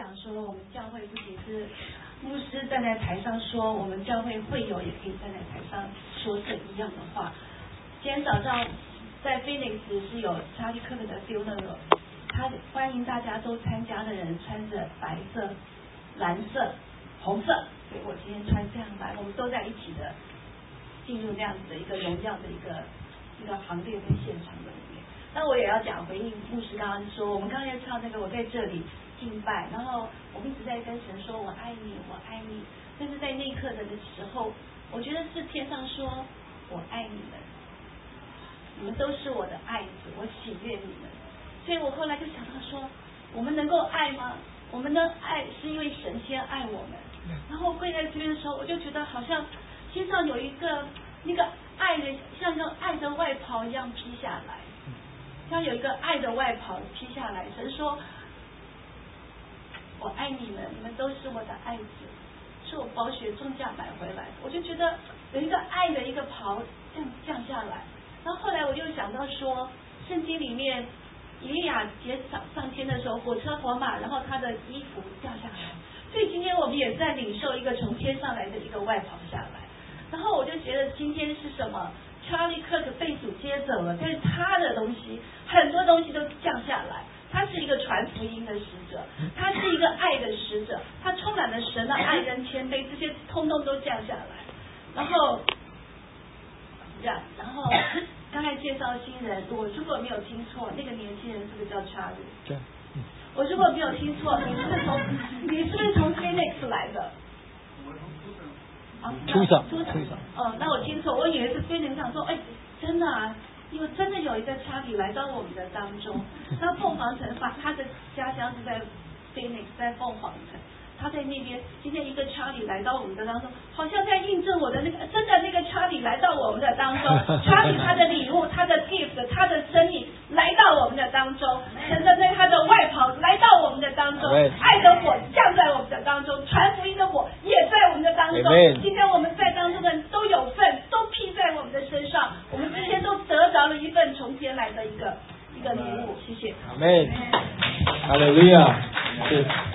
讲说，我们教会不仅是牧师站在台上说，我们教会会友也可以站在台上说这一样的话。今天早上在 Phoenix 是有查理克的 funeral， 他欢迎大家都参加的人穿着白色、蓝色、红色，所以我今天穿这样来，我们都在一起的进入这样子的一个荣耀的一个行列跟现场的里面。那我也要讲回应牧师刚刚说，我们刚才唱那个我在这里敬拜，然后我们一直在跟神说我爱你，我爱你。但是在那一刻的时候，我觉得是天上说我爱你们，你们都是我的爱子，我喜悦你们。所以我后来就想到说，我们能够爱吗？我们的爱是因为神先爱我们。然后跪在这边的时候，我就觉得好像天上有一个那个爱的，像个爱的外袍一样披下来，像有一个爱的外袍披下来。神说我爱你们，你们都是我的爱子，是我宝血重价买回来的。我就觉得有一个爱的一个袍这样降下来。然后后来我就想到说，圣经里面以利亚节上天的时候，火车火马，然后他的衣服掉下来。所以今天我们也在领受一个从天上来的一个外袍下来。然后我就觉得今天是什么？查理克被主接走了，但是他的东西很多东西都降下来。他是一个传福音的使者，他是一个爱的使者，他充满了神的爱跟谦卑，这些通通都降下来。然后刚才介绍新人，我如果没有听错，那个年轻人是不是叫查理？ 对。 我如果没有听错，你是不是从 Phoenix 来的？ 出场。 哦，那我听错，我以为是 Phoenix 上说，真的啊，因为真的有一个查理来到我们的当中。那凤凰城他的家乡是在 Phoenix， 在凤凰城。他在那边，今天一个查理来到我们的当中，好像在印证我的那个真的那个查理来到我们的当中，查理他的礼物、他的 gift、他的生命来到我们的当中，神的他的外袍来到我们的当中，爱的火降在我们的当中，传福音的火也在我们的当中。今天我们在当中的人都有份，都披在我们的身上，我们今天都得着了一份从天来的一个礼物。谢谢。 阿们。哈利路亚。